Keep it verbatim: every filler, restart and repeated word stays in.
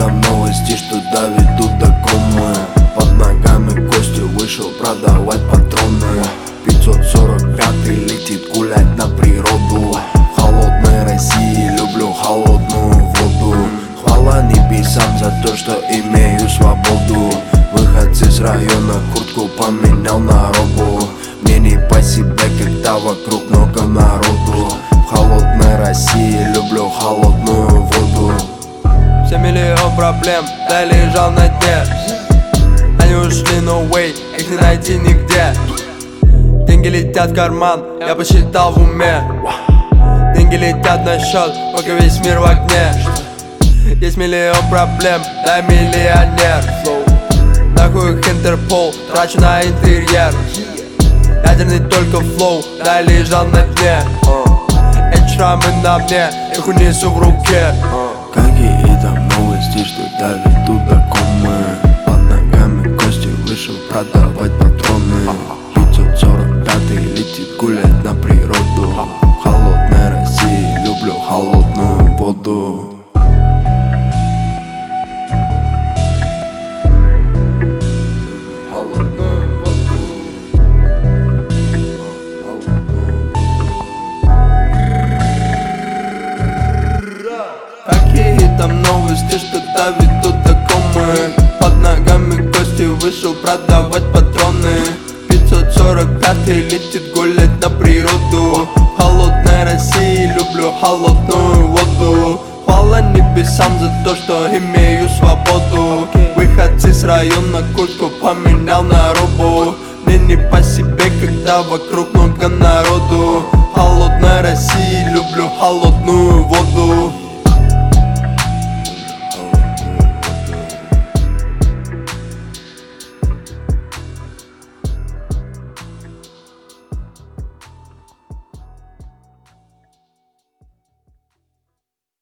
там новости, что доведут до комы. Под ногами Костя вышел продавать патроны. Пятьсот сорок пятый летит гулять на природу. В холодной России люблю холодную воду. Хвала небесам за то, что имею свободу. Выходцы с района куртку поменял на робу. Мне не по себе, когда вокруг много народу. В холодной России люблю холодную воду. Все миллион проблем, да лежал на дне. Они ушли, no way, их не найти нигде. Деньги летят в карман, я посчитал в уме. Деньги летят на счет, пока весь мир в огне. Есть миллион проблем, дай миллионер. Нахуй их Интерпол, трачу на интерьер. Ядерный только флоу, да лежал на дне. Эти шрамы на мне, их унесу в руке. Какие там новости, что доведут до комы. Под ногами Кости вышел продавать патроны. Пятьсот сорок пятый летит гулять на природу. В холодной России люблю холодную воду. Какие там новости, что доведут до комы. Под ногами Кости вышел продавать патроны. Пятьсот сорок пятый летит гулять на природу. В холодной России люблю холодную воду. Хвала небесам за то, что имею свободу. Выходцы с района куртку поменял на робу. Мне не по себе, когда вокруг много народу. В холодной России люблю холодную воду.